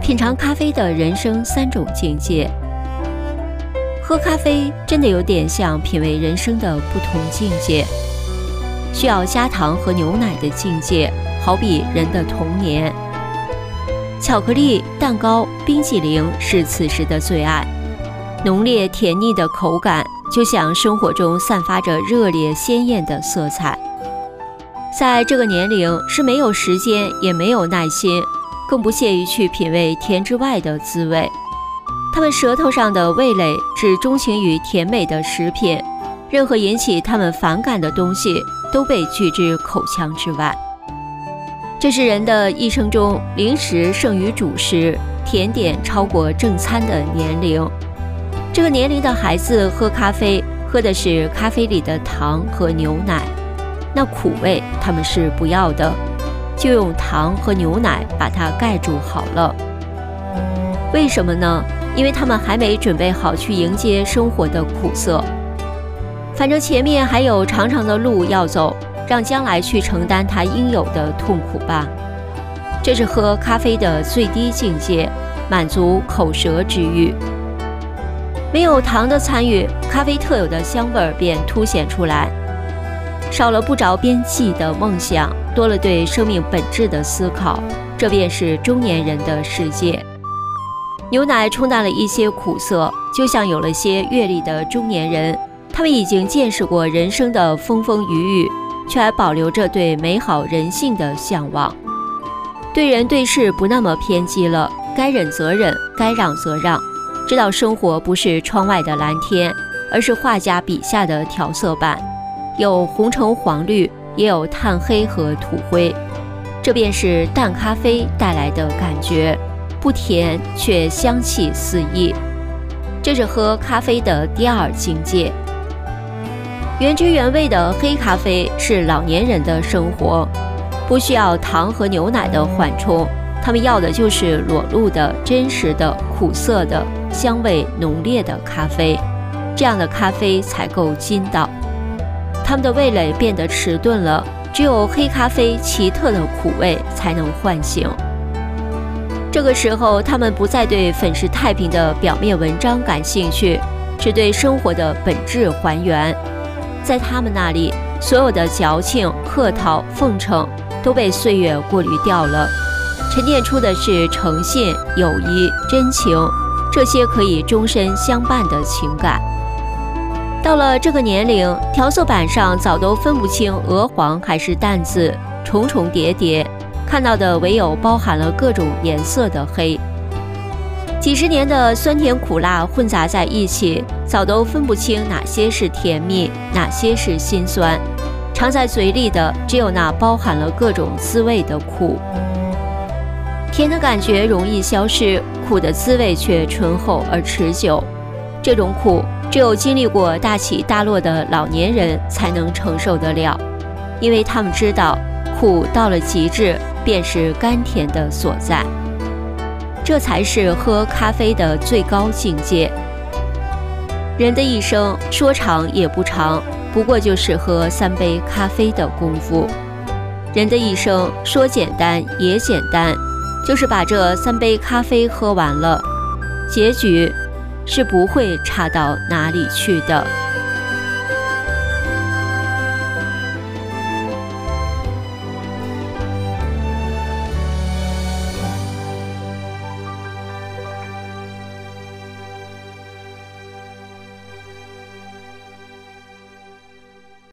品尝咖啡的人生3种境界。喝咖啡真的有点像品味人生的不同境界。需要加糖和牛奶的境界，好比人的童年。巧克力、蛋糕、冰激凌是此时的最爱，浓烈甜腻的口感，就像生活中散发着热烈鲜艳的色彩。在这个年龄是没有时间也没有耐心，更不屑于去品味甜之外的滋味。他们舌头上的味蕾只钟情于甜美的食品，任何引起他们反感的东西都被拒之口腔之外。这是人的一生中零食胜于主食，甜点超过正餐的年龄。这个年龄的孩子喝咖啡，喝的是咖啡里的糖和牛奶，那苦味他们是不要的，就用糖和牛奶把它盖住好了。为什么呢？因为他们还没准备好去迎接生活的苦涩。反正前面还有长长的路要走，让将来去承担它应有的痛苦吧。这是喝咖啡的最低境界，满足口舌之欲。没有糖的参与，咖啡特有的香味便凸显出来，少了不着边际的梦想，多了对生命本质的思考，这便是中年人的世界。牛奶冲淡了一些苦涩，就像有了些阅历的中年人，他们已经见识过人生的风风雨雨，却还保留着对美好人性的向往。对人对事不那么偏激了，该忍则忍，该让则让，知道生活不是窗外的蓝天，而是画家笔下的调色板，有红橙黄绿，也有炭黑和土灰。这便是淡咖啡带来的感觉，不甜却香气四溢。这是喝咖啡的第2境界。原汁原味的黑咖啡是老年人的生活，不需要糖和牛奶的缓冲，他们要的就是裸露的、真实的、苦涩的、香味浓烈的咖啡，这样的咖啡才够筋道。他们的味蕾变得迟钝了，只有黑咖啡奇特的苦味才能唤醒。这个时候，他们不再对粉饰太平的表面文章感兴趣，只对生活的本质还原。在他们那里，所有的矫情、客套、奉承都被岁月过滤掉了，沉淀出的是诚信、友谊、真情，这些可以终身相伴的情感。到了这个年龄，调色板上早都分不清鹅黄还是淡紫，重重叠叠，看到的唯有包含了各种颜色的黑。几十年的酸甜苦辣混杂在一起，早都分不清哪些是甜蜜，哪些是心酸。藏在嘴里的只有那包含了各种滋味的苦。甜的感觉容易消失，苦的滋味却醇厚而持久。这种苦，只有经历过大起大落的老年人才能承受得了，因为他们知道，苦到了极致，便是甘甜的所在。这才是喝咖啡的最高境界。人的一生说长也不长，不过就是喝3杯咖啡的功夫。人的一生说简单也简单，就是把这3杯咖啡喝完了，结局是不会差到哪里去的。